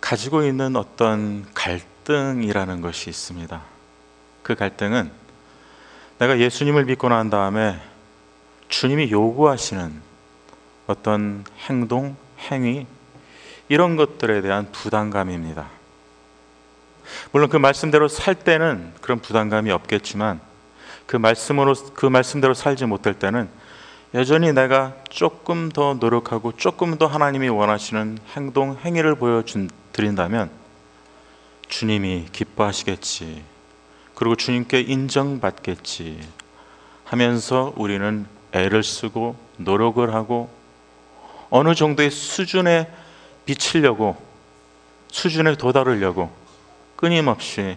가지고 있는 어떤 갈등이라는 것이 있습니다. 그 갈등은 내가 예수님을 믿고 난 다음에 주님이 요구하시는 어떤 행동, 행위 이런 것들에 대한 부담감입니다. 물론 그 말씀대로 살 때는 그런 부담감이 없겠지만 그 말씀대로 살지 못할 때는 여전히 내가 조금 더 노력하고 조금 더 하나님이 원하시는 행동, 행위를 보여드린다면 주님이 기뻐하시겠지, 그리고 주님께 인정받겠지 하면서 우리는 애를 쓰고 노력을 하고 어느 정도의 수준에 미치려고, 수준에 도달하려고 끊임없이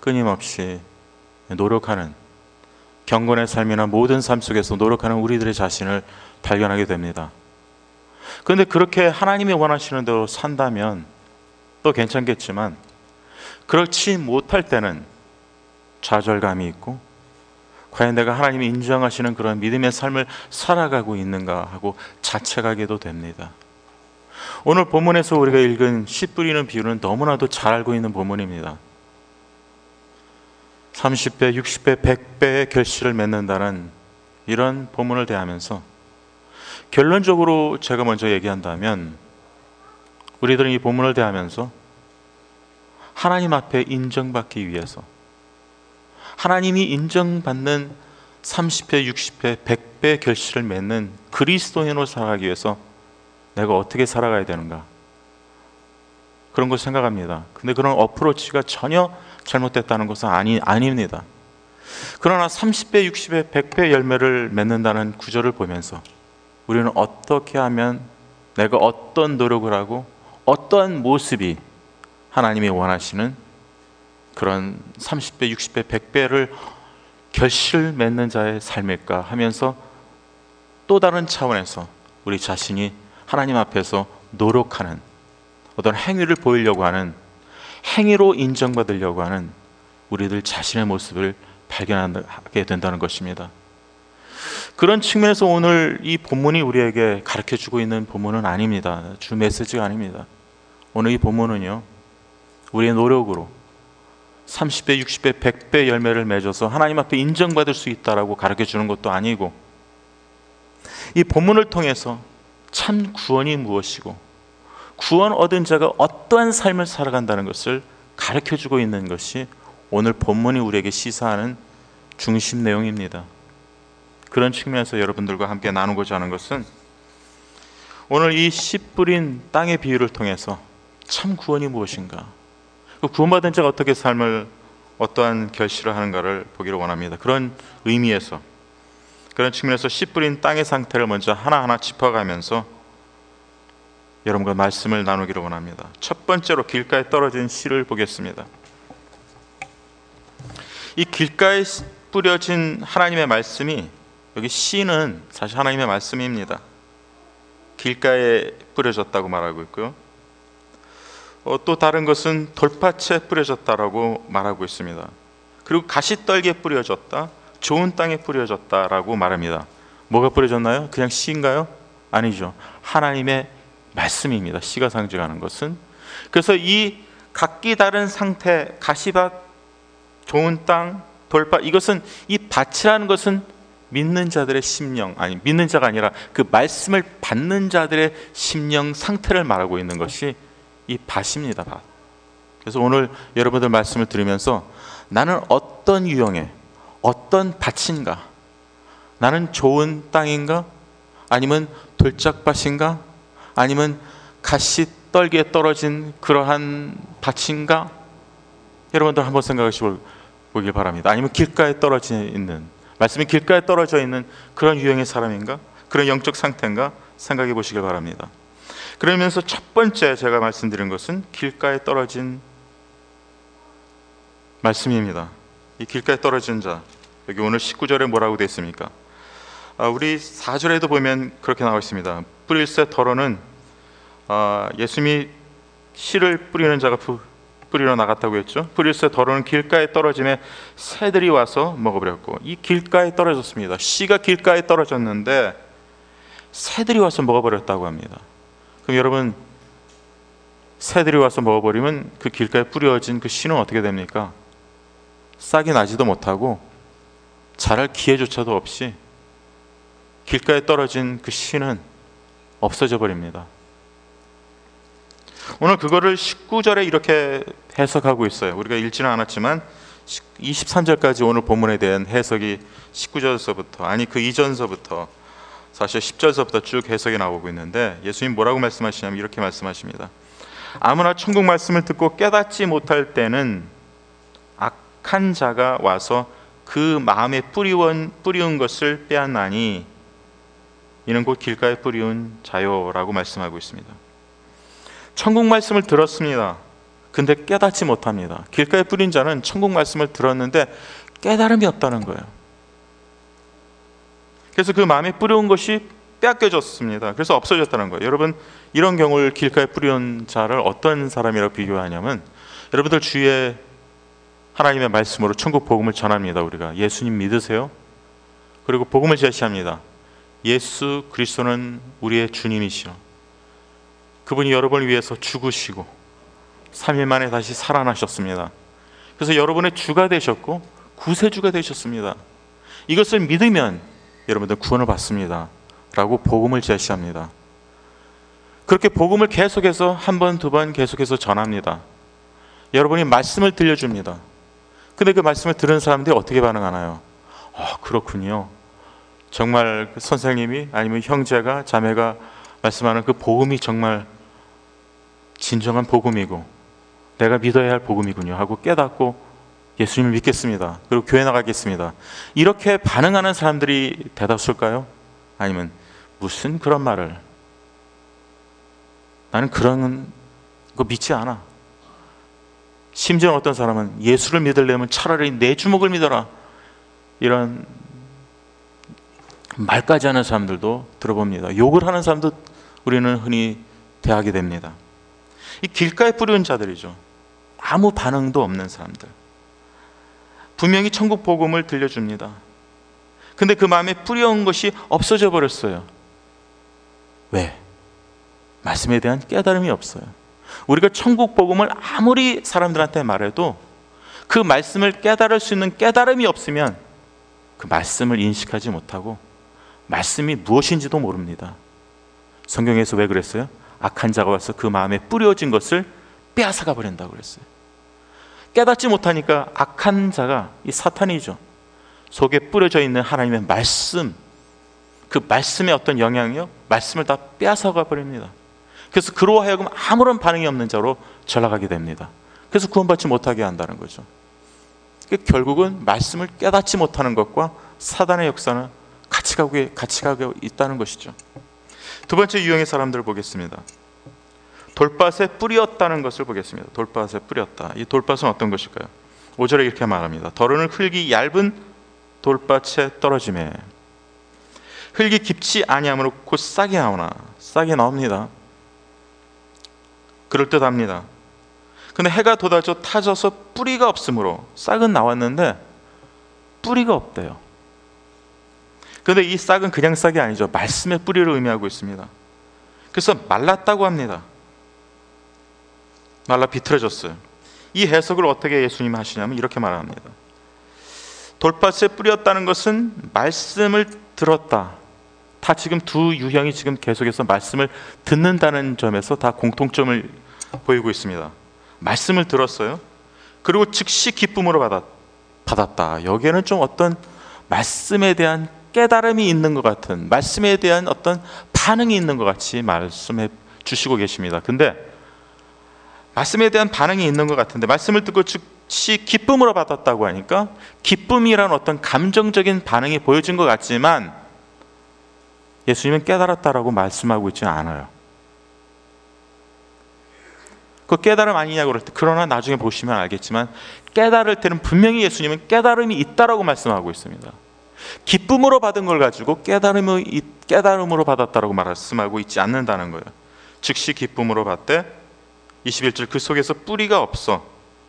노력하는, 경건의 삶이나 모든 삶 속에서 노력하는 우리들의 자신을 발견하게 됩니다. 그런데 그렇게 하나님이 원하시는 대로 산다면 또 괜찮겠지만 그렇지 못할 때는 좌절감이 있고, 과연 내가 하나님이 인정하시는 그런 믿음의 삶을 살아가고 있는가 하고 자책하게도 됩니다. 오늘 본문에서 우리가 읽은 씨 뿌리는 비유는 너무나도 잘 알고 있는 본문입니다. 30배, 60배, 100배의 결실을 맺는다는 이런 본문을 대하면서 결론적으로 제가 먼저 얘기한다면, 우리들은 이 본문을 대하면서 하나님 앞에 인정받기 위해서, 하나님이 인정받는 30배, 60배, 100배의 결실을 맺는 그리스도인으로 살아가기 위해서 내가 어떻게 살아가야 되는가, 그런 걸 생각합니다. 근데 그런 어프로치가 전혀 잘못됐다는 것은 아닙니다. 그러나 30배, 60배, 100배 열매를 맺는다는 구절을 보면서 우리는 어떻게 하면, 내가 어떤 노력을 하고 어떠한 모습이 하나님이 원하시는 그런 30배, 60배, 100배를 결실 맺는 자의 삶일까 하면서 또 다른 차원에서 우리 자신이 하나님 앞에서 노력하는, 어떤 행위를 보이려고 하는, 행위로 인정받으려고 하는 우리들 자신의 모습을 발견하게 된다는 것입니다. 그런 측면에서 오늘 이 본문이 우리에게 가르쳐주고 있는 본문은 아닙니다. 주 메시지가 아닙니다. 오늘 이 본문은요, 우리의 노력으로 30배, 60배, 100배 열매를 맺어서 하나님 앞에 인정받을 수 있다라고 가르쳐주는 것도 아니고, 이 본문을 통해서 참 구원이 무엇이고 구원 얻은 자가 어떠한 삶을 살아간다는 것을 가르쳐주고 있는 것이 오늘 본문이 우리에게 시사하는 중심 내용입니다. 그런 측면에서 여러분들과 함께 나누고자 하는 것은, 오늘 이 씨 뿌린 땅의 비유를 통해서 참 구원이 무엇인가, 그 구원받은 자가 어떻게 삶을, 어떠한 결실을 하는가를 보기를 원합니다. 그런 의미에서, 그런 측면에서 씨 뿌린 땅의 상태를 먼저 하나하나 짚어가면서 여러분과 말씀을 나누기를 원합니다. 첫 번째로 길가에 떨어진 씨를 보겠습니다. 이 길가에 뿌려진 하나님의 말씀이, 여기 씨는 사실 하나님의 말씀입니다. 길가에 뿌려졌다고 말하고 있고요, 또 다른 것은 돌밭에 뿌려졌다라고 말하고 있습니다. 그리고 가시떨기에 뿌려졌다, 좋은 땅에 뿌려졌다라고 말합니다. 뭐가 뿌려졌나요? 그냥 씨인가요? 아니죠. 하나님의 말씀입니다. 씨가 상징하는 것은. 그래서 이 각기 다른 상태, 가시밭, 좋은 땅, 돌밭, 이것은, 이 밭이라는 것은 믿는 자들의 심령, 아니 믿는 자가 아니라 그 말씀을 받는 자들의 심령 상태를 말하고 있는 것이 이 밭입니다. 밭. 그래서 오늘 여러분들 말씀을 들으면서 나는 어떤 유형의, 어떤 밭인가, 나는 좋은 땅인가, 아니면 돌짝밭인가, 아니면 가시떨기에 떨어진 그러한 밭인가, 여러분들 한번 생각해 보길 바랍니다. 아니면 길가에 떨어져 있는, 말씀이 길가에 떨어져 있는 그런 유형의 사람인가, 그런 영적 상태인가 생각해 보시길 바랍니다. 그러면서 첫 번째 제가 말씀드린 것은 길가에 떨어진 말씀입니다. 이 길가에 떨어진 자, 여기 오늘 19절에 뭐라고 되어 있습니까? 우리 4절에도 보면 그렇게 나와 있습니다. 뿌릴새 더러는 예수님이 씨를 뿌리는 자가 뿌리러 나갔다고 했죠. 뿌릴새 더러는 길가에 떨어짐에 새들이 와서 먹어버렸고, 이 길가에 떨어졌습니다. 씨가 길가에 떨어졌는데 새들이 와서 먹어버렸다고 합니다. 그럼 여러분, 새들이 와서 먹어버리면 그 길가에 뿌려진 그 씨는 어떻게 됩니까? 싹이 나지도 못하고 자랄 기회조차도 없이 길가에 떨어진 그 씨는 없어져 버립니다. 오늘 그거를 19절에 이렇게 해석하고 있어요. 우리가 읽지는 않았지만 23절까지 오늘 본문에 대한 해석이 19절서부터, 아니 그 이전서부터 사실 10절서부터 쭉 해석이 나오고 있는데, 예수님 뭐라고 말씀하시냐면 이렇게 말씀하십니다. 아무나 천국 말씀을 듣고 깨닫지 못할 때는 악한 자가 와서 그 마음에 뿌리운 것을 빼앗나니 이는 곧 길가에 뿌리운 자요라고 말씀하고 있습니다. 천국 말씀을 들었습니다. 근데 깨닫지 못합니다. 길가에 뿌린 자는 천국 말씀을 들었는데 깨달음이 없다는 거예요. 그래서 그 마음에 뿌려온 것이 빼앗겨졌습니다. 그래서 없어졌다는 거예요. 여러분, 이런 경우를 길가에 뿌려온 자를 어떤 사람이라고 비교하냐면, 여러분들 주위에 하나님의 말씀으로 천국 복음을 전합니다. 우리가 예수님 믿으세요? 그리고 복음을 제시합니다. 예수 그리스도는 우리의 주님이시여, 그분이 여러분을 위해서 죽으시고 3일 만에 다시 살아나셨습니다. 그래서 여러분의 주가 되셨고 구세주가 되셨습니다. 이것을 믿으면 여러분들 구원을 받습니다 라고 복음을 제시합니다. 그렇게 복음을 계속해서 한 번, 두 번 계속해서 전합니다. 여러분이 말씀을 들려줍니다. 근데 그 말씀을 들은 사람들이 어떻게 반응하나요? 그렇군요. 정말 선생님이 아니면 형제가 자매가 말씀하는 그 복음이 정말 진정한 복음이고 내가 믿어야 할 복음이군요 하고 깨닫고 예수님을 믿겠습니다. 그리고 교회 나가겠습니다. 이렇게 반응하는 사람들이 대다수일까요? 아니면 무슨 그런 말을, 나는 그런 거 믿지 않아. 심지어 어떤 사람은 예수를 믿으려면 차라리 내 주먹을 믿어라, 이런 말까지 하는 사람들도 들어봅니다. 욕을 하는 사람도 우리는 흔히 대하게 됩니다. 이 길가에 뿌리운 자들이죠. 아무 반응도 없는 사람들. 분명히 천국 복음을 들려줍니다. 근데 그 마음에 뿌려온 것이 없어져 버렸어요. 왜? 말씀에 대한 깨달음이 없어요. 우리가 천국 복음을 아무리 사람들한테 말해도 그 말씀을 깨달을 수 있는 깨달음이 없으면 그 말씀을 인식하지 못하고 말씀이 무엇인지도 모릅니다. 성경에서 왜 그랬어요? 악한 자가 와서 그 마음에 뿌려진 것을 빼앗아가 버린다고 그랬어요. 깨닫지 못하니까 악한 자가 이 사탄이죠. 속에 뿌려져 있는 하나님의 말씀, 그 말씀의 어떤 영향력, 말씀을 다 빼앗아가 버립니다. 그래서 그로 하여금 아무런 반응이 없는 자로 전락하게 됩니다. 그래서 구원받지 못하게 한다는 거죠. 결국은 말씀을 깨닫지 못하는 것과 사단의 역사는 같이 가고 있다는 것이죠. 두 번째 유형의 사람들을 보겠습니다. 돌밭에 뿌렸다는 것을 보겠습니다. 돌밭에 뿌렸다. 이 돌밭은 어떤 것일까요? 5절에 이렇게 말합니다. 더러는 흙이 얇은 돌밭에 떨어지매 흙이 깊지 아니하므로 곧 싹이 나오나. 싹이 나옵니다. 그럴듯합니다. 근데 해가 돋아져 타져서 뿌리가 없으므로, 싹은 나왔는데 뿌리가 없대요. 그런데 이 싹은 그냥 싹이 아니죠. 말씀의 뿌리를 의미하고 있습니다. 그래서 말랐다고 합니다. 말라 비틀어졌어요. 이 해석을 어떻게 예수님이 하시냐면 이렇게 말합니다. 돌밭에 뿌렸다는 것은 말씀을 들었다. 다 지금 두 유형이 지금 계속해서 말씀을 듣는다는 점에서 다 공통점을 보이고 있습니다. 말씀을 들었어요. 그리고 즉시 기쁨으로 받았다. 여기에는 좀 어떤 말씀에 대한 깨달음이 있는 것 같은, 말씀에 대한 어떤 반응이 있는 것 같이 말씀해 주시고 계십니다. 근데 말씀에 대한 반응이 있는 것 같은데 말씀을 듣고 즉시 기쁨으로 받았다고 하니까 기쁨이란 어떤 감정적인 반응이 보여진 것 같지만 예수님은 깨달았다라고 말씀하고 있지는 않아요. 그 깨달음 아니냐고 그럴 때, 그러나 나중에 보시면 알겠지만 깨달을 때는 분명히 예수님은 깨달음이 있다라고 말씀하고 있습니다. 기쁨으로 받은 걸 가지고 깨달음으로 받았다라고 말씀하고 있지 않는다는 거예요. 즉시 기쁨으로 받되 21절 그 속에서 뿌리가 없어.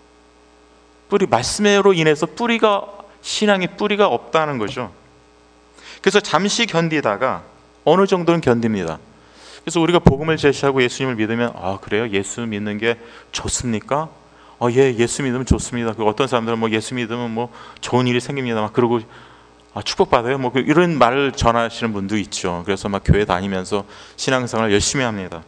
말씀으로 인해서 신앙의 뿌리가 없다는 거죠. 그래서 잠시 견디다가 어느 정도는 견딥니다. 그래서 우리가 복음을 제시하고 예수님을 믿으면 그래요? 예수 믿는 게 좋습니까? 예, 예수 믿으면 좋습니다. 어떤 사람들은 뭐 예수 믿으면 뭐 좋은 일이 생깁니다. 막 그러고 축복받아요. 뭐 이런 말을 전하시는 분도 있죠. 그래서 막 교회 다니면서 신앙생활 열심히 합니다.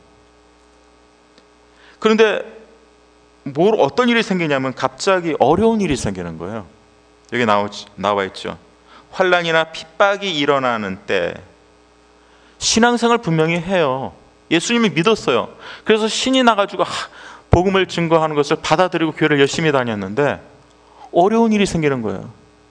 그런데 어떤 일이 생기냐면 갑자기 어려운 일이 생기는 거예요. 여기 나와 있죠. 환난이나 핍박이 일어나는 때 신앙생활 분명히 해요. 예수님이 믿었어요. 그래서 신이 나가지고 복음을 증거하는 것을 받아들이고 교회를 열심히 다녔는데 어려운 일이 생기는 거예요.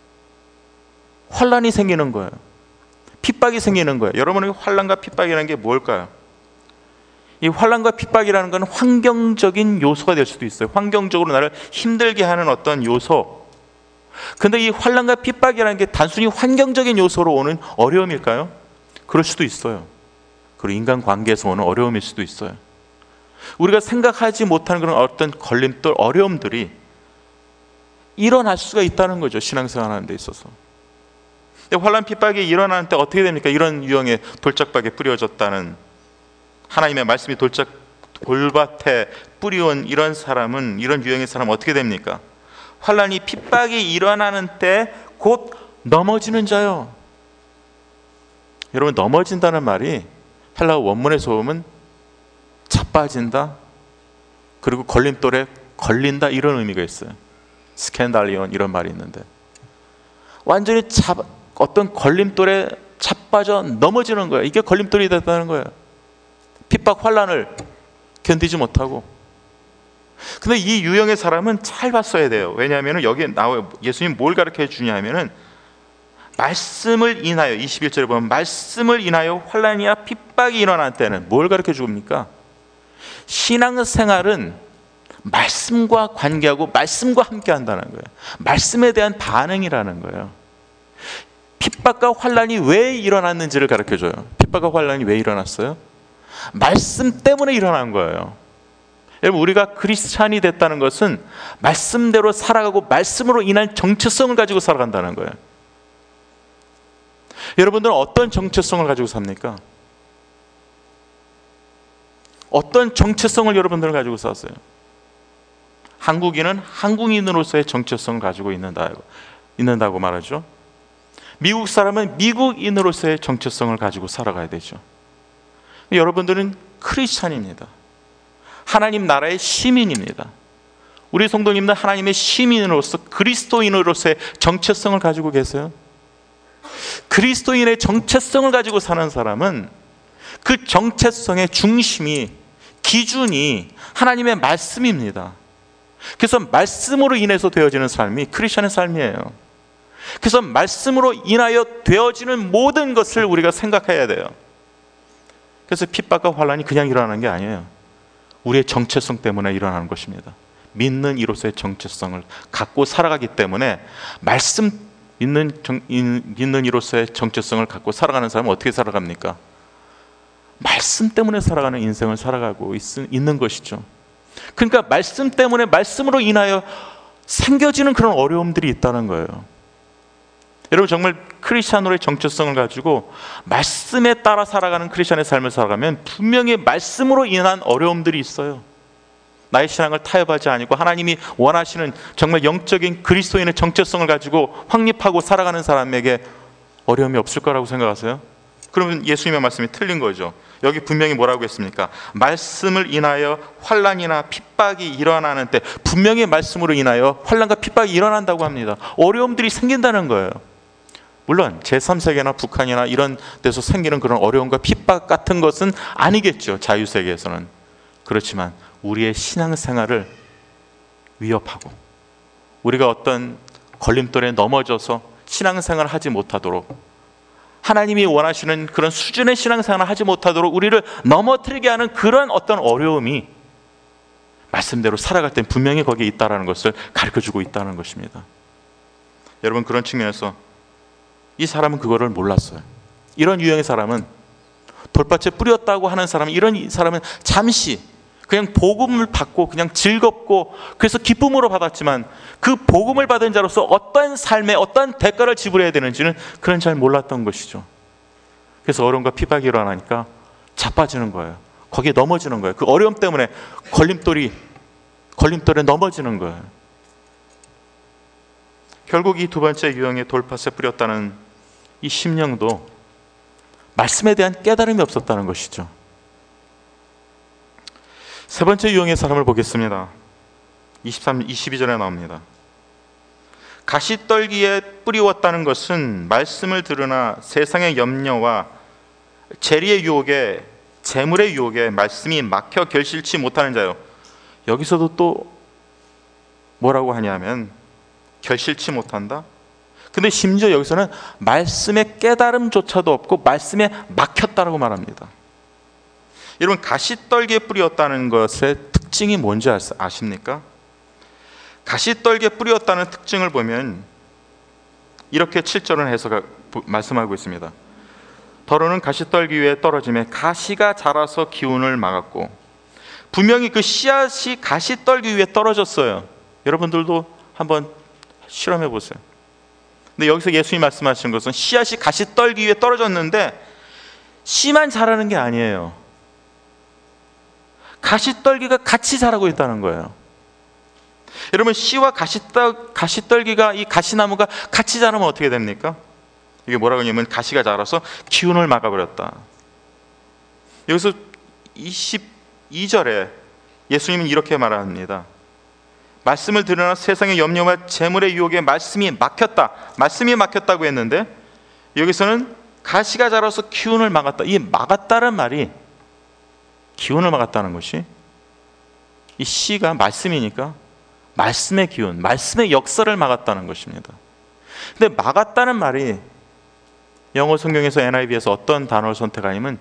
환난이 생기는 거예요. 핍박이 생기는 거예요. 여러분의 환난과 핍박이라는 게 뭘까요? 이 환난과 핍박이라는 건 환경적인 요소가 될 수도 있어요. 환경적으로 나를 힘들게 하는 어떤 요소. 근데 이 환난과 핍박이라는 게 단순히 환경적인 요소로 오는 어려움일까요? 그럴 수도 있어요. 그리고 인간관계에서 오는 어려움일 수도 있어요. 우리가 생각하지 못하는 그런 어떤 걸림돌, 어려움들이 일어날 수가 있다는 거죠. 신앙생활 하는 데 있어서. 환난 핍박이 일어나는 때 어떻게 됩니까? 이런 유형의 돌짝박에 뿌려졌다는 하나님의 말씀이 돌밭에 뿌리온 이런 사람은, 이런 유형의 사람은 어떻게 됩니까? 환난이 핍박이 일어나는 때 곧 넘어지는 자요. 여러분, 넘어진다는 말이 헬라어 원문에서 보면 자빠진다, 그리고 걸림돌에 걸린다, 이런 의미가 있어요. 스캔달리온 이런 말이 있는데 완전히 어떤 걸림돌에 자빠져 넘어지는 거예요. 이게 걸림돌이 됐다는 거예요. 핍박, 환난을 견디지 못하고. 근데 이 유형의 사람은 잘 봤어야 돼요. 왜냐하면 여기에 나와요. 예수님 뭘 가르쳐 주냐 하면은 말씀을 인하여, 21절에 보면 말씀을 인하여 환난이나 핍박이 일어날 때는 뭘 가르쳐 줍니까? 신앙생활은 말씀과 관계하고 말씀과 함께 한다는 거예요. 말씀에 대한 반응이라는 거예요. 핍박과 환난이 왜 일어났는지를 가르쳐 줘요. 핍박과 환난이 왜 일어났어요? 말씀 때문에 일어난 거예요. 여러분, 우리가 크리스찬이 됐다는 것은 말씀대로 살아가고 말씀으로 인한 정체성을 가지고 살아간다는 거예요. 여러분들은 어떤 정체성을 가지고 삽니까? 어떤 정체성을 여러분들은 가지고 사세요? 한국인은 한국인으로서의 정체성을 가지고 있는다고 말하죠. 미국 사람은 미국인으로서의 정체성을 가지고 살아가야 되죠. 여러분들은 크리스찬입니다. 하나님 나라의 시민입니다. 우리 성도님들 하나님의 시민으로서, 그리스도인으로서의 정체성을 가지고 계세요. 그리스도인의 정체성을 가지고 사는 사람은 그 정체성의 중심이, 기준이 하나님의 말씀입니다. 그래서 말씀으로 인해서 되어지는 삶이 크리스천의 삶이에요. 그래서 말씀으로 인하여 되어지는 모든 것을 우리가 생각해야 돼요. 그래서 핍박과 환난이 그냥 일어나는 게 아니에요. 우리의 정체성 때문에 일어나는 것입니다. 믿는 이로서의 정체성을 갖고 살아가기 때문에 믿는 이로서의 정체성을 갖고 살아가는 사람은 어떻게 살아갑니까? 말씀 때문에 살아가는 인생을 살아가고 있는 것이죠. 그러니까 말씀 때문에, 말씀으로 인하여 생겨지는 그런 어려움들이 있다는 거예요. 여러분, 정말 크리스찬으로의 정체성을 가지고 말씀에 따라 살아가는 크리스찬의 삶을 살아가면 분명히 말씀으로 인한 어려움들이 있어요. 나의 신앙을 타협하지 않고 하나님이 원하시는 정말 영적인 그리스도인의 정체성을 가지고 확립하고 살아가는 사람에게 어려움이 없을 거라고 생각하세요? 그러면 예수님의 말씀이 틀린 거죠. 여기 분명히 뭐라고 했습니까? 말씀을 인하여 환난이나 핍박이 일어나는 때, 분명히 말씀으로 인하여 환난과 핍박이 일어난다고 합니다. 어려움들이 생긴다는 거예요. 물론 제3세계나 북한이나 이런 데서 생기는 그런 어려움과 핍박 같은 것은 아니겠죠, 자유세계에서는. 그렇지만 우리의 신앙생활을 위협하고 우리가 어떤 걸림돌에 넘어져서 신앙생활을 하지 못하도록, 하나님이 원하시는 그런 수준의 신앙생활을 하지 못하도록 우리를 넘어뜨리게 하는 그런 어떤 어려움이 말씀대로 살아갈 땐 분명히 거기에 있다는 것을 가르쳐주고 있다는 것입니다. 여러분, 그런 측면에서 이 사람은 그거를 몰랐어요. 이런 유형의 사람은, 돌밭에 뿌렸다고 하는 사람은, 이런 사람은 잠시 그냥 복음을 받고 그냥 즐겁고 그래서 기쁨으로 받았지만 그 복음을 받은 자로서 어떤 삶에 어떤 대가를 지불해야 되는지는 그런 잘 몰랐던 것이죠. 그래서 어려움과 핍박이 일어나니까 자빠지는 거예요. 거기에 넘어지는 거예요. 그 어려움 때문에 걸림돌에 넘어지는 거예요. 결국 이 두 번째 유형의 돌파세 뿌렸다는 이 심령도 말씀에 대한 깨달음이 없었다는 것이죠. 세 번째 유형의 사람을 보겠습니다. 22절에 나옵니다. 가시떨기에 뿌리웠다는 것은 말씀을 들으나 세상의 염려와 재리의 유혹에, 재물의 유혹에 말씀이 막혀 결실치 못하는 자요. 여기서도 또 뭐라고 하냐면 결실치 못한다? 근데 심지어 여기서는 말씀의 깨달음조차도 없고 말씀에 막혔다라고 말합니다. 여러분, 가시떨기에 뿌리웠다는 것의 특징이 뭔지 아십니까? 가시떨기에 뿌리웠다는 특징을 보면 이렇게 7절은 말씀하고 있습니다. 더러는 가시떨기 위에 떨어짐에 가시가 자라서 기운을 막았고, 분명히 그 씨앗이 가시떨기 위에 떨어졌어요. 여러분들도 한번 실험해 보세요. 근데 여기서 예수님이 말씀하신 것은 씨앗이 가시떨기 위에 떨어졌는데 씨만 자라는 게 아니에요. 가시떨기가 같이 자라고 있다는 거예요. 여러분, 씨와 가시떨기가, 이 가시나무가 같이 자라면 어떻게 됩니까? 이게 뭐라고 하냐면 가시가 자라서 기운을 막아버렸다. 여기서 22절에 예수님은 이렇게 말합니다. 말씀을 들으나 세상의 염려와 재물의 유혹에 말씀이 막혔다. 말씀이 막혔다고 했는데 여기서는 가시가 자라서 기운을 막았다. 이 막았다는 말이, 기운을 막았다는 것이, 이 씨가 말씀이니까 말씀의 기운, 말씀의 역사를 막았다는 것입니다. 근데 막았다는 말이 영어 성경에서 NIV에서 어떤 단어를 선택하냐면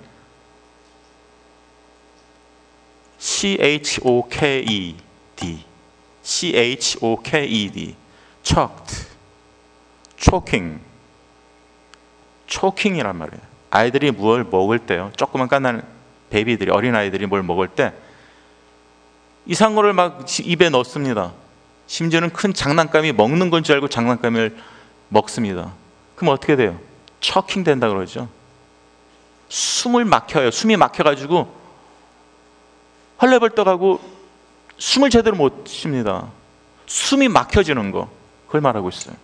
CHOKED, CHOKED, choked, choking이란 말이에요. 아이들이 뭘 먹을 때요, 조그만 깐난 베이비들이, 어린아이들이 뭘 먹을 때 이상한 거를 막 입에 넣습니다. 심지어는 큰 장난감이 먹는 건 줄 알고 장난감을 먹습니다. 그럼 어떻게 돼요? 초킹 된다 그러죠. 숨을 막혀요. 숨이 막혀가지고 헐레벌떡하고 숨을 제대로 못 쉽니다. 숨이 막혀지는 거, 그걸 말하고 있어요.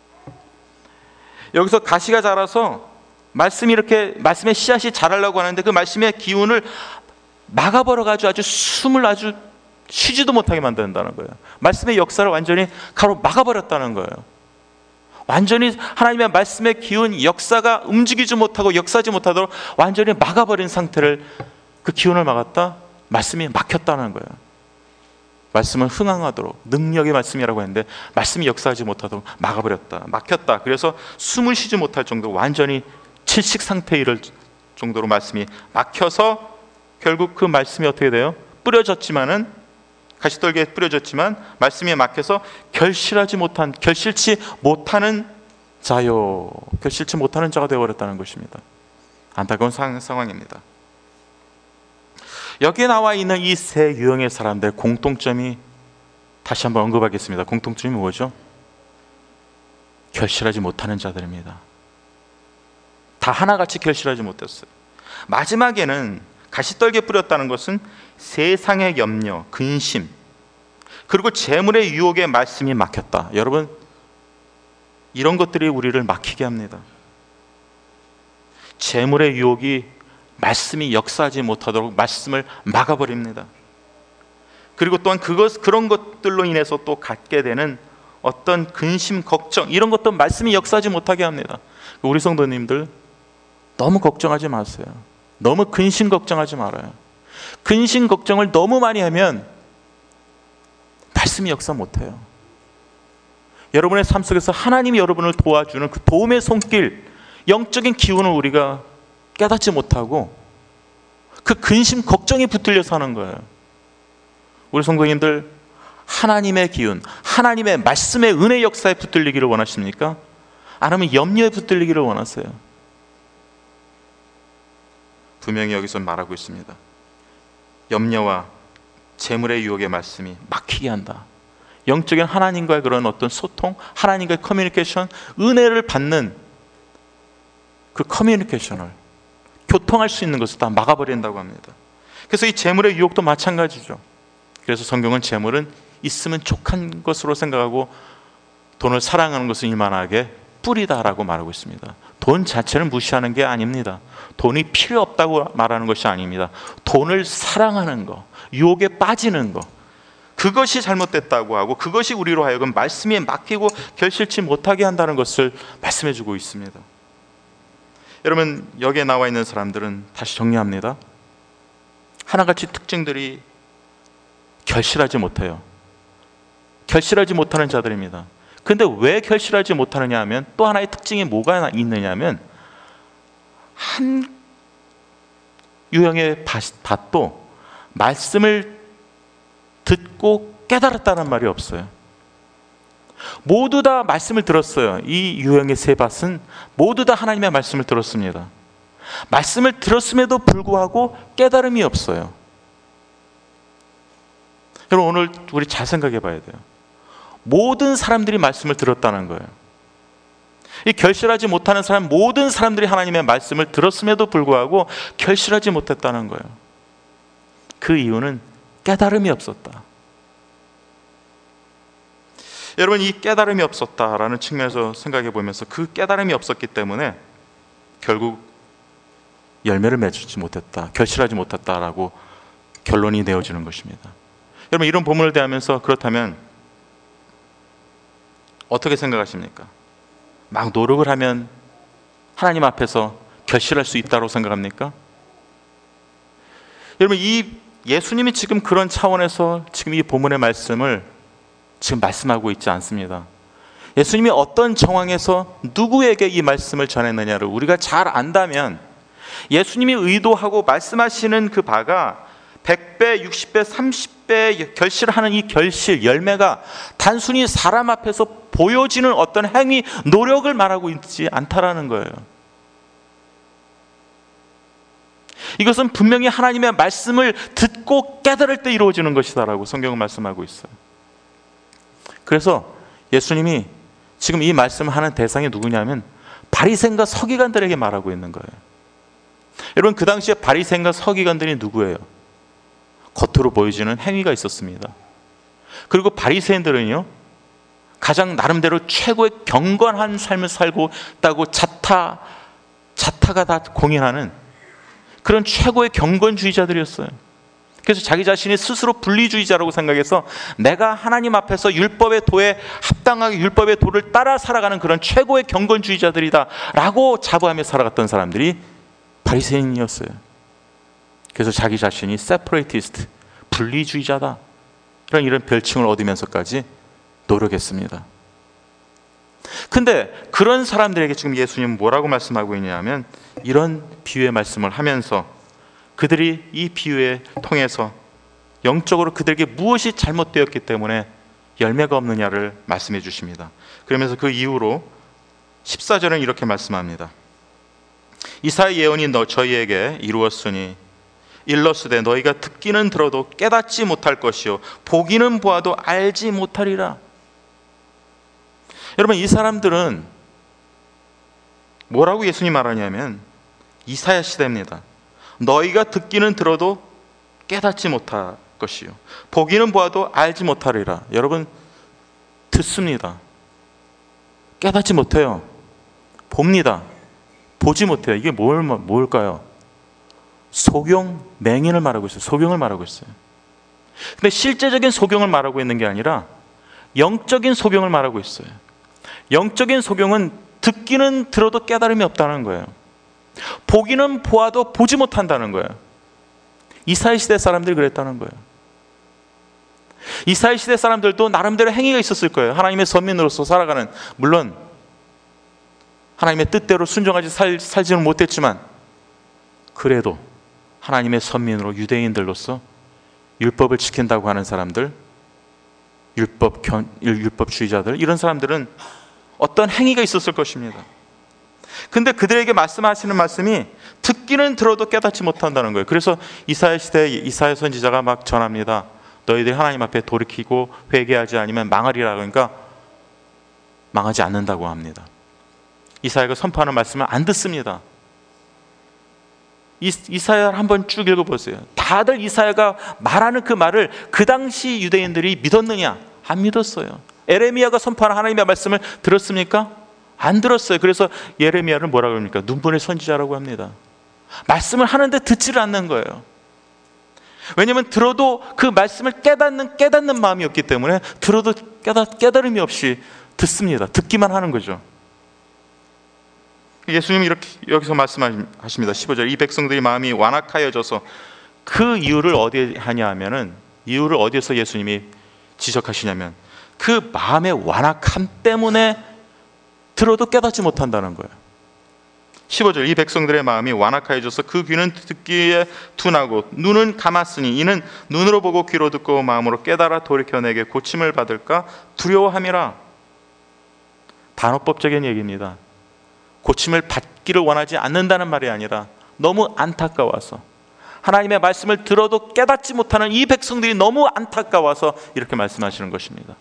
여기서 가시가 자라서 말씀의 씨앗이 자라려고 하는데 그 말씀의 기운을 막아버려가지고 아주 숨을 아주 쉬지도 못하게 만든다는 거예요. 말씀의 역사를 완전히 가로 막아버렸다는 거예요. 완전히 하나님의 말씀의 기운, 역사가 움직이지 못하고 역사하지 못하도록 완전히 막아버린 상태를, 그 기운을 막았다? 말씀이 막혔다는 거예요. 말씀은 흥황하도록, 능력의 말씀이라고 했는데 말씀이 역사하지 못하도록 막아버렸다, 막혔다. 그래서 숨을 쉬지 못할 정도로 완전히 질식 상태에 이를 정도로 말씀이 막혀서 결국 그 말씀이 어떻게 돼요? 가시떨기에 뿌려졌지만 말씀이 막혀서 결실치 못하는 자요, 결실치 못하는 자가 되어버렸다는 것입니다. 안타까운 상황입니다. 여기에 나와 있는 이 세 유형의 사람들의 공통점이 다시 한번 언급하겠습니다. 공통점이 뭐죠? 결실하지 못하는 자들입니다. 다 하나같이 결실하지 못했어요. 마지막에는 가시떨기에 뿌렸다는 것은 세상의 염려, 근심, 그리고 재물의 유혹에 말씀이 막혔다. 여러분, 이런 것들이 우리를 막히게 합니다. 재물의 유혹이 말씀이 역사하지 못하도록 말씀을 막아버립니다. 그리고 또한 그런 것들로 인해서 또 갖게 되는 어떤 근심, 걱정, 이런 것도 말씀이 역사하지 못하게 합니다. 우리 성도님들 너무 걱정하지 마세요. 너무 근심 걱정하지 말아요. 근심 걱정을 너무 많이 하면 말씀이 역사 못해요. 여러분의 삶 속에서 하나님이 여러분을 도와주는 그 도움의 손길, 영적인 기운을 우리가 깨닫지 못하고 그 근심 걱정이 붙들려서 하는 거예요. 우리 성도님들, 하나님의 기운, 하나님의 말씀의 은혜 역사에 붙들리기를 원하십니까? 아니면 염려에 붙들리기를 원하세요? 분명히 여기서 말하고 있습니다. 염려와 재물의 유혹의 말씀이 막히게 한다. 영적인 하나님과의 그런 어떤 소통, 하나님과의 커뮤니케이션, 은혜를 받는 그 커뮤니케이션을 교통할 수 있는 것을 다 막아버린다고 합니다. 그래서 이 재물의 유혹도 마찬가지죠. 그래서 성경은 재물은 있으면 족한 것으로 생각하고 돈을 사랑하는 것은 이만하게 뿌리다라고 말하고 있습니다. 돈 자체를 무시하는 게 아닙니다. 돈이 필요 없다고 말하는 것이 아닙니다. 돈을 사랑하는 거, 유혹에 빠지는 거, 그것이 잘못됐다고 하고 그것이 우리로 하여금 말씀에 막히고 결실치 못하게 한다는 것을 말씀해 주고 있습니다. 여러분, 여기에 나와 있는 사람들은 다시 정리합니다. 하나같이 특징들이 결실하지 못해요. 결실하지 못하는 자들입니다. 근데 왜 결실하지 못하느냐 하면 또 하나의 특징이 뭐가 있느냐 하면 한 유형의 밭도 말씀을 듣고 깨달았다는 말이 없어요. 모두 다 말씀을 들었어요. 이 유형의 세 밭은 모두 다 하나님의 말씀을 들었습니다. 말씀을 들었음에도 불구하고 깨달음이 없어요. 여러분, 오늘 우리 잘 생각해 봐야 돼요. 모든 사람들이 말씀을 들었다는 거예요. 이 결실하지 못하는 사람, 모든 사람들이 하나님의 말씀을 들었음에도 불구하고 결실하지 못했다는 거예요. 그 이유는 깨달음이 없었다. 여러분, 이 깨달음이 없었다라는 측면에서 생각해 보면서 그 깨달음이 없었기 때문에 결국 열매를 맺지 못했다, 결실하지 못했다라고 결론이 내어지는 것입니다. 여러분, 이런 본문을 대하면서 그렇다면 어떻게 생각하십니까? 막 노력을 하면 하나님 앞에서 결실할 수 있다고 생각합니까? 여러분, 이 예수님이 지금 그런 차원에서 지금 이 본문의 말씀을 지금 말씀하고 있지 않습니다. 예수님이 어떤 정황에서 누구에게 이 말씀을 전했느냐를 우리가 잘 안다면 예수님이 의도하고 말씀하시는 그 바가 100배, 60배, 30배 결실하는 이 결실, 열매가 단순히 사람 앞에서 보여지는 어떤 행위, 노력을 말하고 있지 않다라는 거예요. 이것은 분명히 하나님의 말씀을 듣고 깨달을 때 이루어지는 것이다라고 성경은 말씀하고 있어요. 그래서 예수님이 지금 이 말씀을 하는 대상이 누구냐면 바리새인과 서기관들에게 말하고 있는 거예요. 여러분, 그 당시에 바리새인과 서기관들이 누구예요? 겉으로 보여지는 행위가 있었습니다. 그리고 바리새인들은요, 가장 나름대로 최고의 경건한 삶을 살고 있다고 자타가 다 공인하는 그런 최고의 경건주의자들이었어요. 그래서 자기 자신이 스스로 분리주의자라고 생각해서 내가 하나님 앞에서 율법의 도에 합당하게 율법의 도를 따라 살아가는 그런 최고의 경건주의자들이다 라고 자부하며 살아갔던 사람들이 바리새인이었어요. 그래서 자기 자신이 세퍼레이티스트, 분리주의자다, 이런 별칭을 얻으면서까지 노력했습니다. 근데 그런 사람들에게 지금 예수님은 뭐라고 말씀하고 있냐면 이런 비유의 말씀을 하면서 그들이 이 비유에 통해서 영적으로 그들에게 무엇이 잘못되었기 때문에 열매가 없느냐를 말씀해 주십니다. 그러면서 그 이후로 14절은 이렇게 말씀합니다. 이사야 예언이 저희에게 이루었으니 일러스되 너희가 듣기는 들어도 깨닫지 못할 것이요 보기는 보아도 알지 못하리라. 여러분, 이 사람들은 뭐라고 예수님이 말하냐면 이사야 시대입니다. 너희가 듣기는 들어도 깨닫지 못할 것이요 보기는 보아도 알지 못하리라. 여러분, 듣습니다. 깨닫지 못해요. 봅니다. 보지 못해요. 이게 뭘까요? 소경, 맹인을 말하고 있어요. 소경을 말하고 있어요. 근데 실제적인 소경을 말하고 있는 게 아니라 영적인 소경을 말하고 있어요. 영적인 소경은 듣기는 들어도 깨달음이 없다는 거예요. 보기는 보아도 보지 못한다는 거예요. 이사야 시대 사람들이 그랬다는 거예요. 이사야 시대 사람들도 나름대로 행위가 있었을 거예요. 하나님의 선민으로서 살아가는, 물론 하나님의 뜻대로 순종하지 살지는 못했지만 그래도 하나님의 선민으로 유대인들로서 율법을 지킨다고 하는 사람들, 율법주의자들, 이런 사람들은 어떤 행위가 있었을 것입니다. 근데 그들에게 말씀하시는 말씀이 듣기는 들어도 깨닫지 못한다는 거예요. 그래서 이사야 시대에 이사야 선지자가 막 전합니다. 너희들이 하나님 앞에 돌이키고 회개하지 않으면 망하리라. 그러니까 망하지 않는다고 합니다. 이사야가 선포하는 말씀을 안 듣습니다. 이사야를 한번 쭉 읽어보세요. 다들 이사야가 말하는 그 말을 그 당시 유대인들이 믿었느냐? 안 믿었어요. 에레미야가 선포하는 하나님의 말씀을 들었습니까? 안 들었어요. 그래서 예레미야를 뭐라고 합니까? 눈본의 선지자라고 합니다. 말씀을 하는데 듣지를 않는 거예요. 왜냐하면 들어도 그 말씀을 깨닫는 마음이 없기 때문에 들어도 깨달음이 없이 듣습니다. 듣기만 하는 거죠. 예수님이 이렇게 여기서 말씀하십니다. 15절, 이 백성들이 마음이 완악하여져서, 그 이유를 어디에 하냐 하면은, 이유를 어디에서 예수님이 지적하시냐면 그 마음의 완악함 때문에 들어도 깨닫지 못한다는 거예요. 15절, 이 백성들의 마음이 완악하여져서 그 귀는 듣기에 둔하고 눈은 감았으니 이는 눈으로 보고 귀로 듣고 마음으로 깨달아 돌이켜 내게 고침을 받을까 두려워함이라. 단어법적인 얘기입니다. 고침을 받기를 원하지 않는다는 말이 아니라 너무 안타까워서, 하나님의 말씀을 들어도 깨닫지 못하는 이 백성들이 너무 안타까워서 이렇게 말씀하시는 것입니다.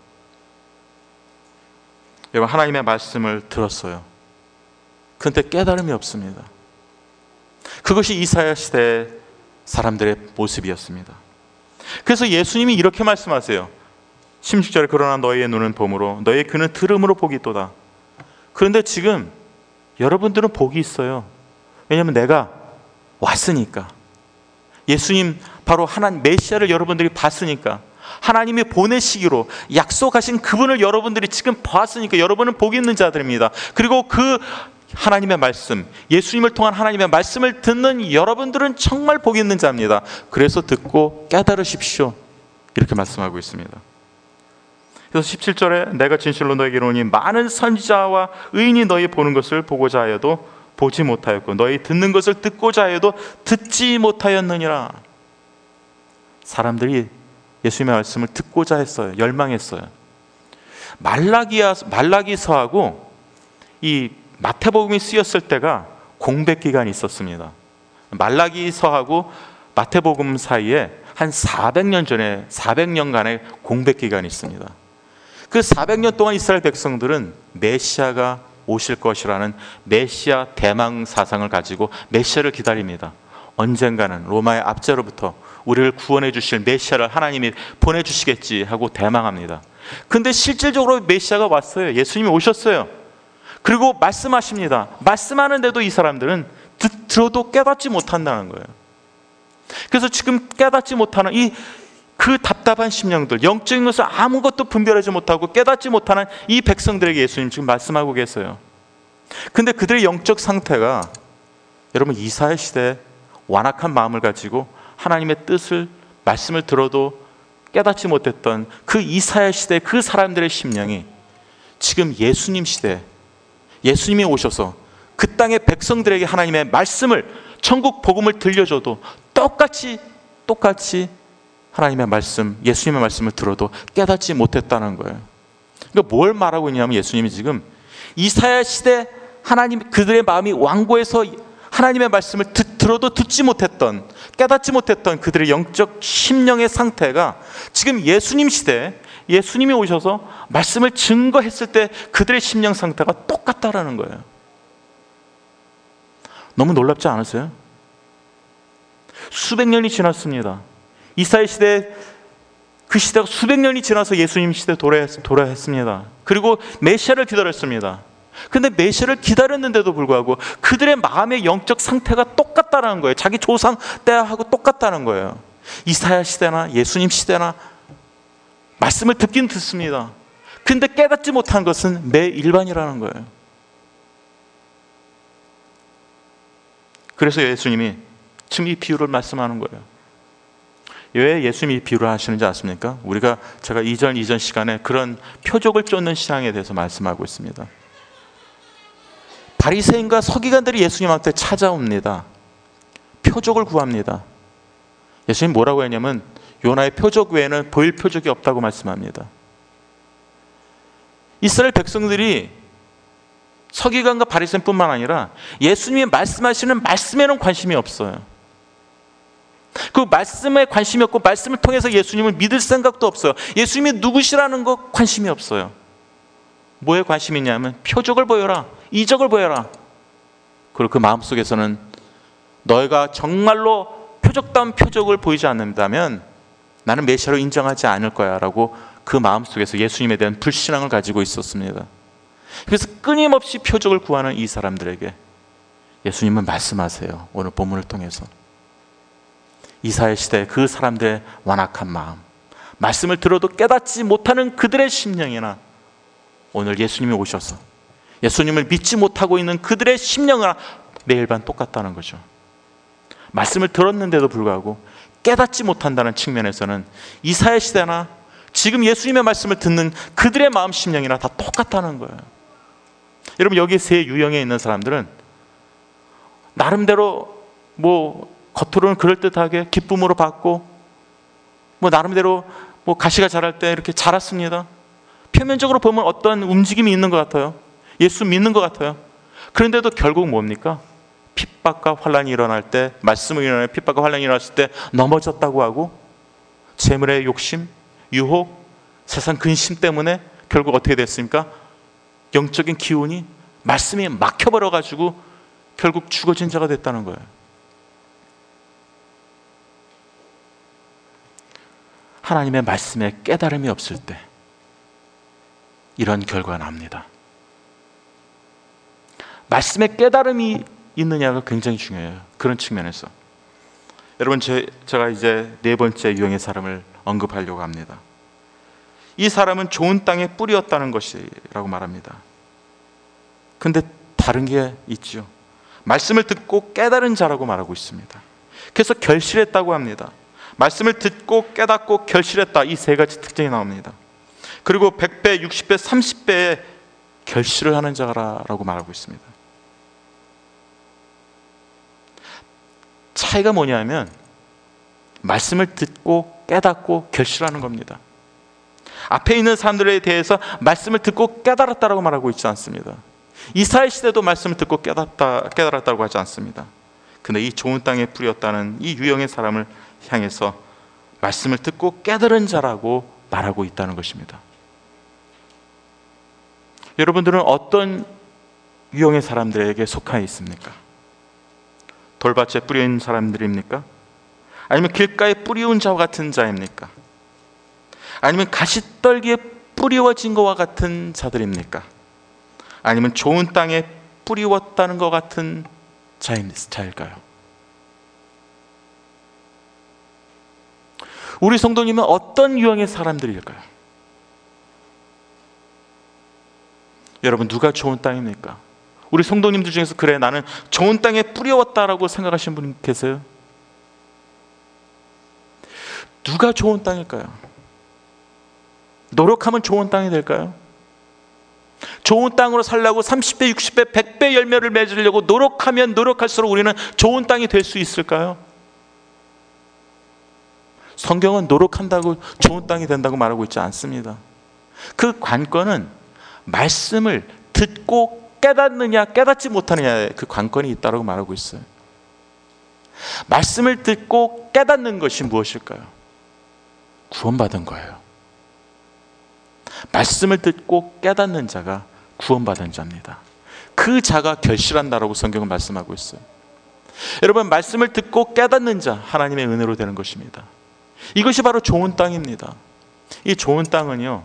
여러분, 하나님의 말씀을 들었어요. 그런데 깨달음이 없습니다. 그것이 이사야 시대의 사람들의 모습이었습니다. 그래서 예수님이 이렇게 말씀하세요. 16절에 그러나 너희의 눈은 봄으로 너희의 귀는 들음으로 복이 있도다. 그런데 지금 여러분들은 복이 있어요. 왜냐하면 내가 왔으니까. 예수님 바로 하나님 메시아를 여러분들이 봤으니까, 하나님이 보내시기로 약속하신 그분을 여러분들이 지금 봤으니까 여러분은 복이 있는 자들입니다. 그리고 그 하나님의 말씀, 예수님을 통한 하나님의 말씀을 듣는 여러분들은 정말 복이 있는 자입니다. 그래서 듣고 깨달으십시오. 이렇게 말씀하고 있습니다. 그래서 17절에 내가 진실로 너에게 이르노니 많은 선지자와 의인이 너희 보는 것을 보고자 하여도 보지 못하였고 너희 듣는 것을 듣고자 하여도 듣지 못하였느니라. 사람들이 예수님의 말씀을 듣고자 했어요. 열망했어요. 말라기서하고 이 마태복음이 쓰였을 때가 공백 기간이 있었습니다. 말라기서하고 마태복음 사이에 한 400년 전에 400년간의 공백 기간이 있습니다. 그 400년 동안 이스라엘 백성들은 메시아가 오실 것이라는 메시아 대망 사상을 가지고 메시아를 기다립니다. 언젠가는 로마의 압제로부터 우리를 구원해 주실 메시아를 하나님이 보내주시겠지 하고 대망합니다. 근데 실질적으로 메시아가 왔어요. 예수님이 오셨어요. 그리고 말씀하십니다. 말씀하는데도 이 사람들은 들어도 깨닫지 못한다는 거예요. 그래서 지금 깨닫지 못하는 그 답답한 심령들, 영적인 것을 아무것도 분별하지 못하고 깨닫지 못하는 이 백성들에게 예수님 지금 말씀하고 계세요. 근데 그들의 영적 상태가, 여러분, 이사야 시대에 완악한 마음을 가지고 하나님의 뜻을, 말씀을 들어도 깨닫지 못했던 그 이사야 시대 그 사람들의 심령이 지금 예수님 시대, 예수님이 오셔서 그 땅의 백성들에게 하나님의 말씀을, 천국 복음을 들려줘도 똑같이 하나님의 말씀, 예수님의 말씀을 들어도 깨닫지 못했다는 거예요. 그러니까 뭘 말하고 있냐면 예수님이 지금 이사야 시대 하나님, 그들의 마음이 완고해서 하나님의 말씀을 들어도 듣지 못했던, 깨닫지 못했던 그들의 영적 심령의 상태가 지금 예수님 시대에 예수님이 오셔서 말씀을 증거했을 때 그들의 심령 상태가 똑같다라는 거예요. 너무 놀랍지 않으세요? 수백 년이 지났습니다. 이사야 시대, 그 시대가 수백 년이 지나서 예수님 시대에 도래했습니다. 그리고 메시아를 기다렸습니다. 근데 메시아를 기다렸는데도 불구하고 그들의 마음의 영적 상태가 똑같다는 거예요. 자기 조상 때하고 똑같다는 거예요. 이사야 시대나 예수님 시대나 말씀을 듣긴 듣습니다. 근데 깨닫지 못한 것은 매 일반이라는 거예요. 그래서 예수님이 지금 이 비유를 말씀하는 거예요. 왜 예수님이 이 비유를 하시는지 아십니까? 제가 이전 시간에 그런 표적을 쫓는 신앙에 대해서 말씀하고 있습니다. 바리새인과 서기관들이 예수님한테 찾아옵니다. 표적을 구합니다. 예수님 뭐라고 했냐면 요나의 표적 외에는 보일 표적이 없다고 말씀합니다. 이스라엘 백성들이 서기관과 바리새인뿐만 아니라 예수님이 말씀하시는 말씀에는 관심이 없어요. 그 말씀에 관심이 없고 말씀을 통해서 예수님을 믿을 생각도 없어요. 예수님이 누구시라는 거 관심이 없어요. 뭐에 관심이 있냐면 표적을 보여라, 이적을 보여라. 그리고 그 마음속에서는 너희가 정말로 표적다운 표적을 보이지 않는다면 나는 메시아로 인정하지 않을 거야 라고 그 마음속에서 예수님에 대한 불신앙을 가지고 있었습니다. 그래서 끊임없이 표적을 구하는 이 사람들에게 예수님은 말씀하세요. 오늘 본문을 통해서 이사야 시대의 그 사람들의 완악한 마음, 말씀을 들어도 깨닫지 못하는 그들의 심령이나 오늘 예수님이 오셔서 예수님을 믿지 못하고 있는 그들의 심령은 매일 밤 똑같다는 거죠. 말씀을 들었는데도 불구하고 깨닫지 못한다는 측면에서는 이사야 시대나 지금 예수님의 말씀을 듣는 그들의 마음 심령이나 다 똑같다는 거예요. 여러분, 여기 세 유형에 있는 사람들은 나름대로 겉으로는 그럴듯하게 기쁨으로 받고 나름대로 가시가 자랄 때 이렇게 자랐습니다. 표면적으로 보면 어떤 움직임이 있는 것 같아요. 예수 믿는 것 같아요. 그런데도 결국 뭡니까? 핍박과 환란이 일어날 때, 말씀을 일어나는 핍박과 환란이 일어났을 때 넘어졌다고 하고, 재물의 욕심, 유혹, 세상 근심 때문에 결국 어떻게 됐습니까? 영적인 기운이 말씀이 막혀버려가지고 결국 죽어진 자가 됐다는 거예요. 하나님의 말씀에 깨달음이 없을 때 이런 결과가 납니다. 말씀에 깨달음이 있느냐가 굉장히 중요해요. 그런 측면에서 여러분, 제가 이제 네 번째 유형의 사람을 언급하려고 합니다. 이 사람은 좋은 땅에 뿌리였다는 것이라고 말합니다. 근데 다른 게 있죠. 말씀을 듣고 깨달은 자라고 말하고 있습니다. 그래서 결실했다고 합니다. 말씀을 듣고 깨닫고 결실했다, 이 세 가지 특징이 나옵니다. 그리고 100배, 60배, 30배의 결실을 하는 자라고 말하고 있습니다. 차이가 뭐냐면 말씀을 듣고 깨닫고 결실하는 겁니다. 앞에 있는 사람들에 대해서 말씀을 듣고 깨달았다라고 말하고 있지 않습니다. 이사야 시대도 말씀을 듣고 깨달았다고 하지 않습니다. 근데 이 좋은 땅에 뿌렸다는 이 유형의 사람을 향해서 말씀을 듣고 깨달은 자라고 말하고 있다는 것입니다. 여러분들은 어떤 유형의 사람들에게 속하여 있습니까? 돌밭에 뿌린 사람들입니까? 아니면 길가에 뿌리운 자와 같은 자입니까? 아니면 가시떨기에 뿌리워진 것과 같은 자들입니까? 아니면 좋은 땅에 뿌리웠다는 것 같은 자일까요? 우리 성도님은 어떤 유형의 사람들일까요? 여러분, 누가 좋은 땅입니까? 우리 성도님들 중에서 그래, 나는 좋은 땅에 뿌리웠다라고 생각하시는 분 계세요? 누가 좋은 땅일까요? 노력하면 좋은 땅이 될까요? 좋은 땅으로 살려고 30배, 60배, 100배 열매를 맺으려고 노력하면 노력할수록 우리는 좋은 땅이 될 수 있을까요? 성경은 노력한다고 좋은 땅이 된다고 말하고 있지 않습니다. 그 관건은 말씀을 듣고 깨닫느냐 깨닫지 못하느냐의 그 관건이 있다고 말하고 있어요. 말씀을 듣고 깨닫는 것이 무엇일까요? 구원받은 거예요. 말씀을 듣고 깨닫는 자가 구원받은 자입니다. 그 자가 결실한다라고 성경은 말씀하고 있어요. 여러분, 말씀을 듣고 깨닫는 자, 하나님의 은혜로 되는 것입니다. 이것이 바로 좋은 땅입니다. 이 좋은 땅은요,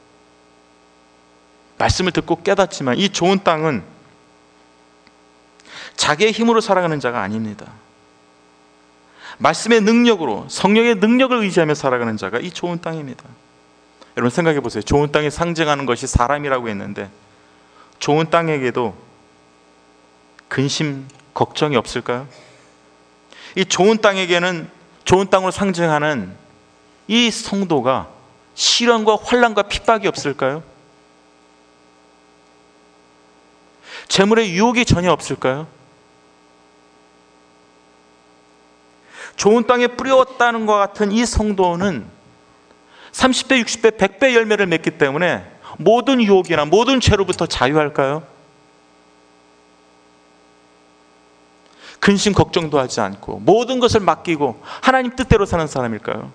말씀을 듣고 깨닫지만 이 좋은 땅은 자기의 힘으로 살아가는 자가 아닙니다. 말씀의 능력으로, 성령의 능력을 의지하며 살아가는 자가 이 좋은 땅입니다. 여러분, 생각해 보세요. 좋은 땅이 상징하는 것이 사람이라고 했는데 좋은 땅에게도 근심, 걱정이 없을까요? 이 좋은 땅에게는 좋은 땅으로 상징하는 이 성도가 시련과 환난과 핍박이 없을까요? 재물의 유혹이 전혀 없을까요? 좋은 땅에 뿌려왔다는 것 같은 이 성도는 30배, 60배, 100배 열매를 맺기 때문에 모든 유혹이나 모든 죄로부터 자유할까요? 근심 걱정도 하지 않고 모든 것을 맡기고 하나님 뜻대로 사는 사람일까요?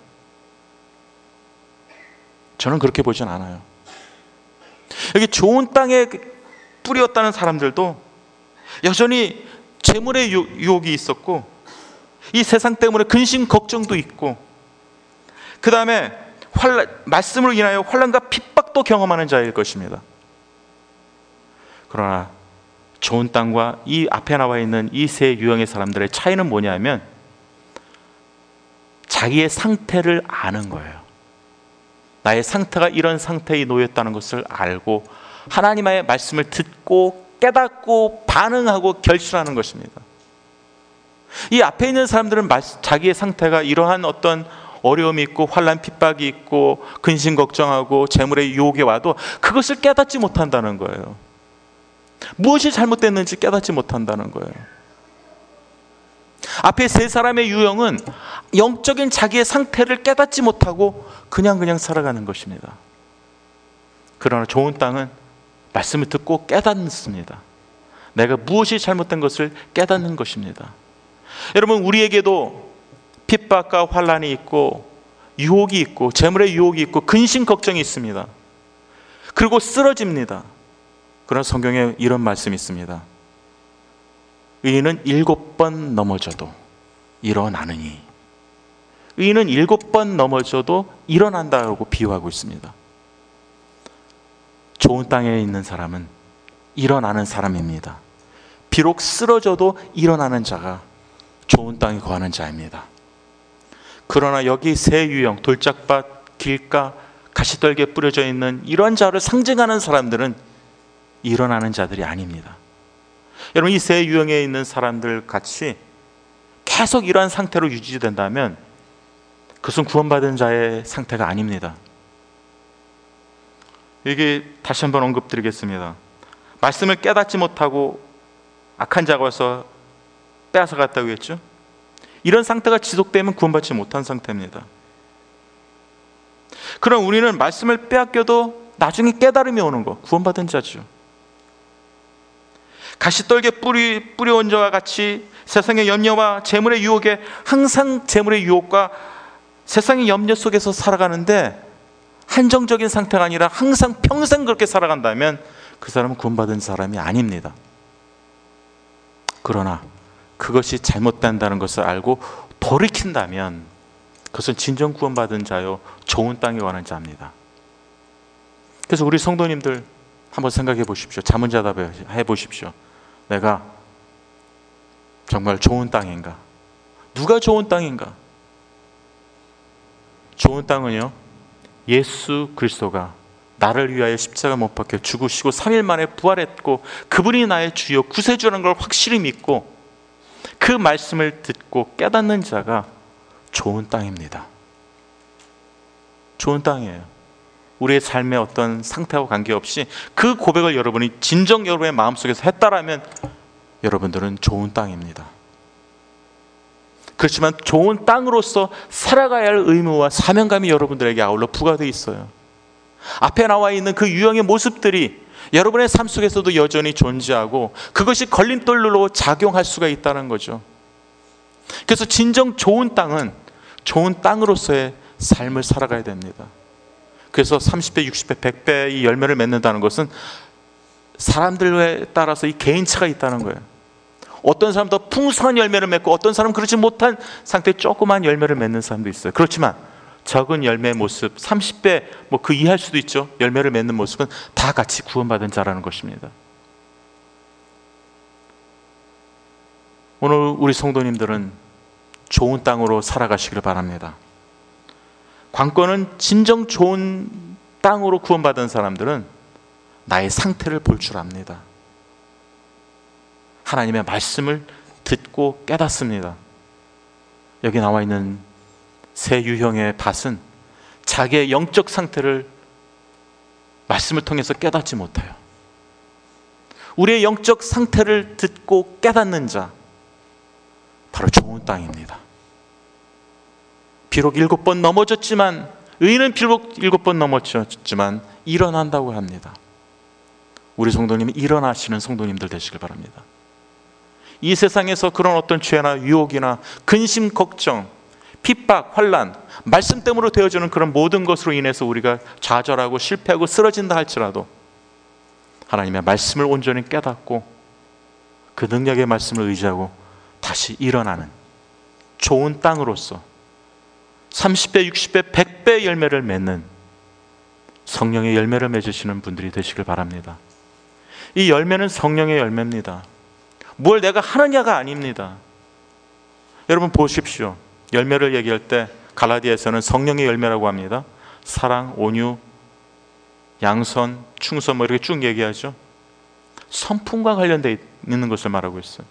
저는 그렇게 보진 않아요. 여기 좋은 땅에 뿌렸다는 사람들도 여전히 재물의 유혹이 있었고 이 세상 때문에 근심 걱정도 있고, 그 다음에 말씀으로 인하여 환난과 핍박도 경험하는 자일 것입니다. 그러나 좋은 땅과 이 앞에 나와 있는 이 세 유형의 사람들의 차이는 뭐냐면 자기의 상태를 아는 거예요. 나의 상태가 이런 상태에 놓였다는 것을 알고 하나님의 말씀을 듣고 깨닫고 반응하고 결실하는 것입니다. 이 앞에 있는 사람들은 자기의 상태가 이러한 어떤 어려움이 있고 환난 핍박이 있고 근심 걱정하고 재물의 유혹이 와도 그것을 깨닫지 못한다는 거예요. 무엇이 잘못됐는지 깨닫지 못한다는 거예요. 앞에 세 사람의 유형은 영적인 자기의 상태를 깨닫지 못하고 그냥 살아가는 것입니다. 그러나 좋은 땅은 말씀을 듣고 깨닫습니다. 내가 무엇이 잘못된 것을 깨닫는 것입니다. 여러분, 우리에게도 핍박과 환난이 있고 유혹이 있고 재물의 유혹이 있고 근심 걱정이 있습니다. 그리고 쓰러집니다. 그러나 성경에 이런 말씀이 있습니다. 의인은 7번 넘어져도 일어나느니. 의인은 7번 넘어져도 일어난다고 비유하고 있습니다. 좋은 땅에 있는 사람은 일어나는 사람입니다. 비록 쓰러져도 일어나는 자가 좋은 땅에 거하는 자입니다. 그러나 여기 세 유형, 돌짝밭, 길가, 가시떨기에 뿌려져 있는 이런 자를 상징하는 사람들은 일어나는 자들이 아닙니다. 여러분, 이 세 유형에 있는 사람들 같이 계속 이러한 상태로 유지된다면 그것은 구원받은 자의 상태가 아닙니다. 이게 다시 한번 언급드리겠습니다. 말씀을 깨닫지 못하고 악한 자가 와서 빼앗아갔다고 했죠. 이런 상태가 지속되면 구원받지 못한 상태입니다. 그럼 우리는 말씀을 빼앗겨도 나중에 깨달음이 오는 거, 구원받은 자죠. 가시떨기에 뿌려온 자와 같이 세상의 염려와 재물의 유혹에 항상 재물의 유혹과 세상의 염려 속에서 살아가는데 한정적인 상태가 아니라 항상 평생 그렇게 살아간다면 그 사람은 구원받은 사람이 아닙니다. 그러나 그것이 잘못된다는 것을 알고 돌이킨다면 그것은 진정 구원받은 자요 좋은 땅에 가는 자입니다. 그래서 우리 성도님들 한번 생각해 보십시오. 자문자답해 보십시오. 내가 정말 좋은 땅인가? 누가 좋은 땅인가? 좋은 땅은요, 예수 그리스도가 나를 위하여 십자가 못 박혀 죽으시고 3일 만에 부활했고 그분이 나의 주요 구세주라는 걸 확실히 믿고 그 말씀을 듣고 깨닫는 자가 좋은 땅입니다. 좋은 땅이에요. 우리의 삶의 어떤 상태와 관계없이 그 고백을 여러분이 진정 여러분의 마음속에서 했다라면 여러분들은 좋은 땅입니다. 그렇지만 좋은 땅으로서 살아가야 할 의무와 사명감이 여러분들에게 아울러 부과되어 있어요. 앞에 나와 있는 그 유형의 모습들이 여러분의 삶 속에서도 여전히 존재하고 그것이 걸림돌로 작용할 수가 있다는 거죠. 그래서 진정 좋은 땅은 좋은 땅으로서의 삶을 살아가야 됩니다. 그래서 30배, 60배, 100배 이 열매를 맺는다는 것은 사람들에 따라서 이 개인차가 있다는 거예요. 어떤 사람은 더 풍성한 열매를 맺고 어떤 사람은 그렇지 못한 상태의 조그만 열매를 맺는 사람도 있어요. 그렇지만 적은 열매의 모습, 30배 그 이하일 수도 있죠. 열매를 맺는 모습은 다 같이 구원받은 자라는 것입니다. 오늘 우리 성도님들은 좋은 땅으로 살아가시기를 바랍니다. 관건은 진정 좋은 땅으로 구원받은 사람들은 나의 상태를 볼 줄 압니다. 하나님의 말씀을 듣고 깨닫습니다. 여기 나와 있는 세 유형의 밭은 자기의 영적 상태를 말씀을 통해서 깨닫지 못해요. 우리의 영적 상태를 듣고 깨닫는 자, 바로 좋은 땅입니다. 비록 7번 넘어졌지만, 의인은 비록 7번 넘어졌지만 일어난다고 합니다. 우리 성도님이 일어나시는 성도님들 되시길 바랍니다. 이 세상에서 그런 어떤 죄나 유혹이나 근심, 걱정, 핍박, 환난, 말씀 때문에 되어지는 그런 모든 것으로 인해서 우리가 좌절하고 실패하고 쓰러진다 할지라도 하나님의 말씀을 온전히 깨닫고 그 능력의 말씀을 의지하고 다시 일어나는 좋은 땅으로서 30배, 60배, 100배 열매를 맺는 성령의 열매를 맺으시는 분들이 되시길 바랍니다. 이 열매는 성령의 열매입니다. 뭘 내가 하느냐가 아닙니다. 여러분 보십시오. 열매를 얘기할 때 갈라디아에서는 성령의 열매라고 합니다. 사랑, 온유, 양선, 충성 뭐 이렇게 쭉 얘기하죠. 성품과 관련되어 있는 것을 말하고 있어요.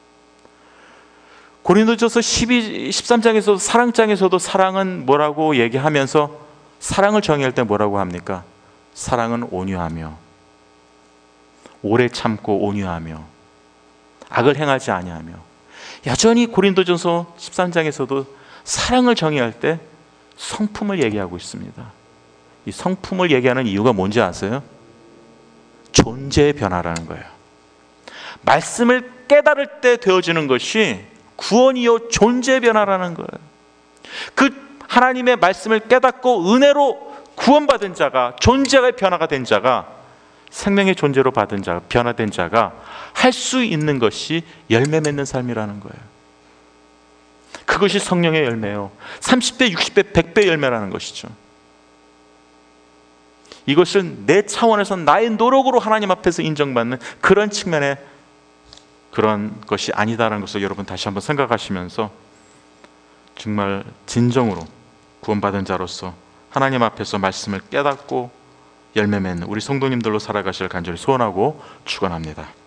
고린도전서 13장에서도 사랑장에서도 사랑은 뭐라고 얘기하면서 사랑을 정의할 때 뭐라고 합니까? 사랑은 온유하며 오래 참고 온유하며 악을 행하지 아니하며. 여전히 고린도전서 13장에서도 사랑을 정의할 때 성품을 얘기하고 있습니다. 이 성품을 얘기하는 이유가 뭔지 아세요? 존재의 변화라는 거예요. 말씀을 깨달을 때 되어지는 것이 구원이요 존재의 변화라는 거예요. 그 하나님의 말씀을 깨닫고 은혜로 구원받은 자가, 존재의 변화가 된 자가, 생명의 존재로 받은 자가, 변화된 자가 할 수 있는 것이 열매 맺는 삶이라는 거예요. 그것이 성령의 열매요. 30배, 60배, 100배 열매라는 것이죠. 이것은 내 차원에서 나의 노력으로 하나님 앞에서 인정받는 그런 측면의 그런 것이 아니다라는 것을 여러분 다시 한번 생각하시면서 정말 진정으로 구원받은 자로서 하나님 앞에서 말씀을 깨닫고 열매 맺는 우리 성도님들로 살아가시길 간절히 소원하고 축원합니다.